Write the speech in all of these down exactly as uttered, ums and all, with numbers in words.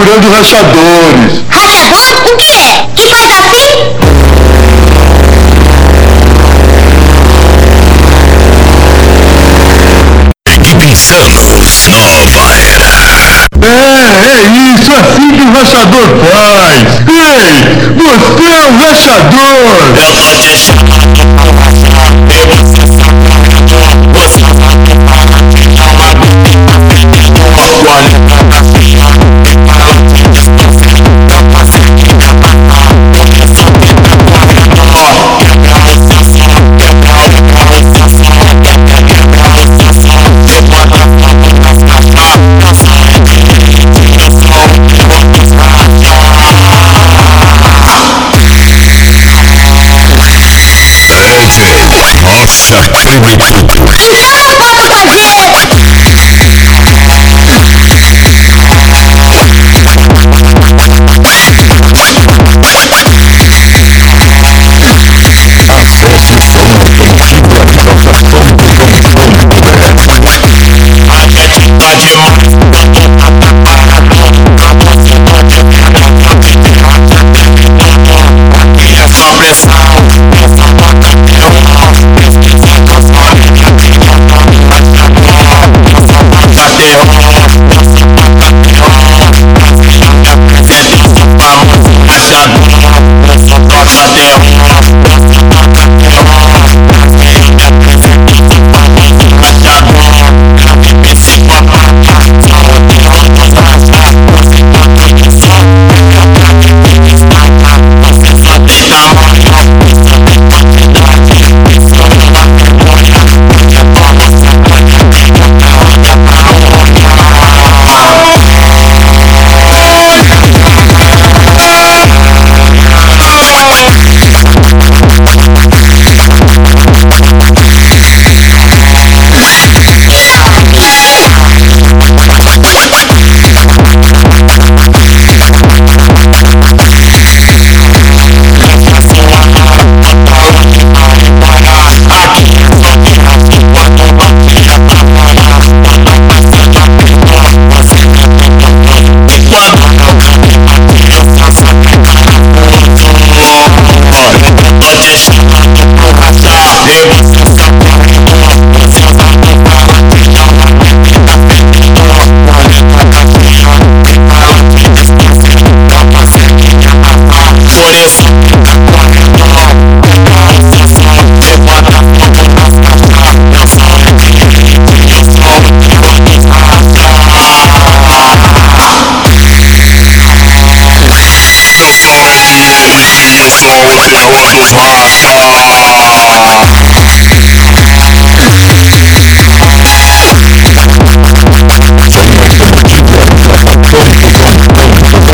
procurando rachadores. Rachador? O que é? Que faz assim? Equipe Insanos, nova era. É, é isso, assim que o rachador faz. Ei, você é um rachador. Eu tô te chamando pra rachar, e você só corredor. Você vai ter para te chamar, tá pedindo. Olha pra baixar, e para te desconfiar. Eu posso te abatar, porque só fica corredor. Quebra o seu som, quebra, quebra o seu som, quebra, quebra o seu som. E bota fogo nas caixas, eu sou inteligente, eu sou o que outros racham. Nossa, creme tudo. Então eu posso fazer! Acesse o som automotivo a inovação do A gente tá demais, eu tô preparado. Pra você pode quebrar, pode tirar, já teve tudo. Aqui é só pressão, é só tocar violão. Pesquisa dos olhos que aqui eu tô me rachador. Eu só toca terror, eu só toca terror. Mas que eu me apresento, eu sou famoso rachador. Eu só toca terror, eu só toca terror. Mas que eu me apresento, eu sou famoso rachador. Grave psicopata, sou o terror dos rachas. Você toca de som, eu grave que destaca. Você só tem tamanho, e só tem quantidade. E só não dá vergonha, porque toma essa coisa de botar olha pra olha.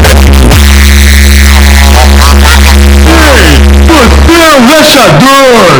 Rachador!